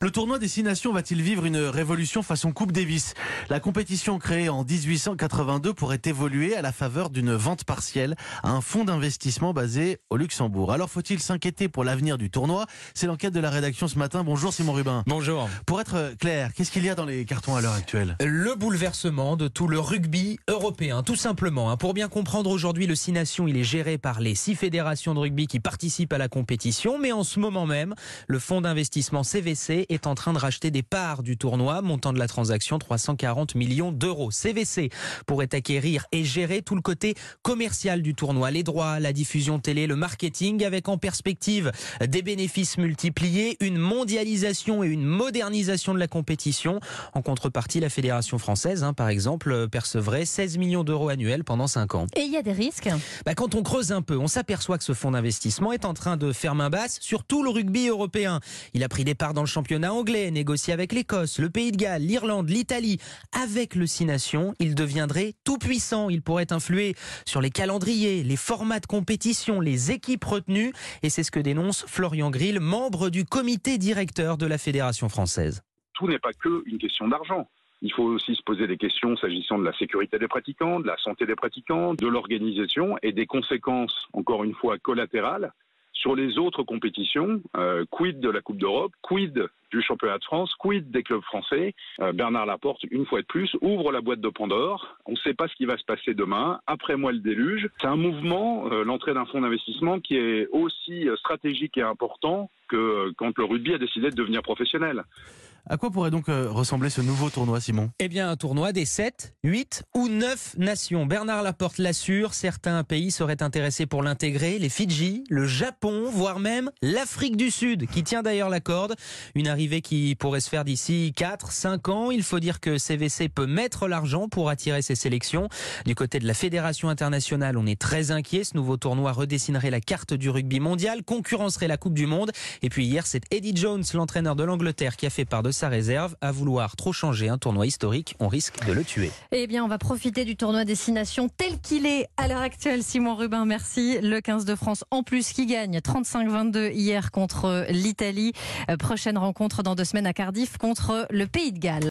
Le tournoi des 6 nations va-t-il vivre une révolution façon Coupe Davis? La compétition créée en 1882 pourrait évoluer à la faveur d'une vente partielle à un fonds d'investissement basé au Luxembourg. Alors faut-il s'inquiéter pour l'avenir du tournoi? C'est l'enquête de la rédaction ce matin. Bonjour Simon Rubin. Bonjour. Pour être clair, qu'est-ce qu'il y a dans les cartons à l'heure actuelle? Le bouleversement de tout le rugby européen, tout simplement. Pour bien comprendre, aujourd'hui, le 6 nations, il est géré par les 6 fédérations de rugby qui participent à la compétition. Mais en ce moment même, le fonds d'investissement CVC est en train de racheter des parts du tournoi, montant de la transaction 340 millions d'euros. CVC pourrait acquérir et gérer tout le côté commercial du tournoi, les droits, la diffusion télé, le marketing, avec en perspective des bénéfices multipliés, une mondialisation et une modernisation de la compétition. En contrepartie, la Fédération française, par exemple, percevrait 16 millions d'euros annuels pendant 5 ans. Et il y a des risques? Quand on creuse un peu, on s'aperçoit que ce fonds d'investissement est en train de faire main basse sur tout le rugby européen. Il a pris des parts dans le championnat anglais, négocié avec l'Écosse, le Pays de Galles, l'Irlande, l'Italie. Avec le 6 nations, il deviendrait tout puissant. Il pourrait influer sur les calendriers, les formats de compétition, les équipes retenues. Et c'est ce que dénonce Florian Grill, membre du comité directeur de la Fédération française. Tout n'est pas que une question d'argent. Il faut aussi se poser des questions s'agissant de la sécurité des pratiquants, de la santé des pratiquants, de l'organisation et des conséquences, encore une fois, collatérales sur les autres compétitions. Quid de la Coupe d'Europe, quid du championnat de France, quid des clubs français. Bernard Laporte, une fois de plus, ouvre la boîte de Pandore. On ne sait pas ce qui va se passer demain. Après moi, le déluge. C'est un mouvement, l'entrée d'un fonds d'investissement qui est aussi stratégique et important que quand le rugby a décidé de devenir professionnel. À quoi pourrait donc ressembler ce nouveau tournoi, Simon? Un tournoi des 7, 8 ou 9 nations. Bernard Laporte l'assure, certains pays seraient intéressés pour l'intégrer, les Fidji, le Japon, voire même l'Afrique du Sud, qui tient d'ailleurs la corde. Une arrivée qui pourrait se faire d'ici 4-5 ans. Il faut dire que CVC peut mettre l'argent pour attirer ces sélections. Du côté de la Fédération internationale, on est très inquiet. Ce nouveau tournoi redessinerait la carte du rugby mondial, concurrencerait la Coupe du Monde. Et puis hier, c'est Eddie Jones, l'entraîneur de l'Angleterre, qui a fait part de sa réserve. À vouloir trop changer un tournoi historique, on risque de le tuer. Eh bien, on va profiter du tournoi des 6 nations tel qu'il est à l'heure actuelle. Simon Rubin, merci. Le 15 de France en plus qui gagne 35-22 hier contre l'Italie. Prochaine rencontre dans 2 semaines à Cardiff contre le Pays de Galles.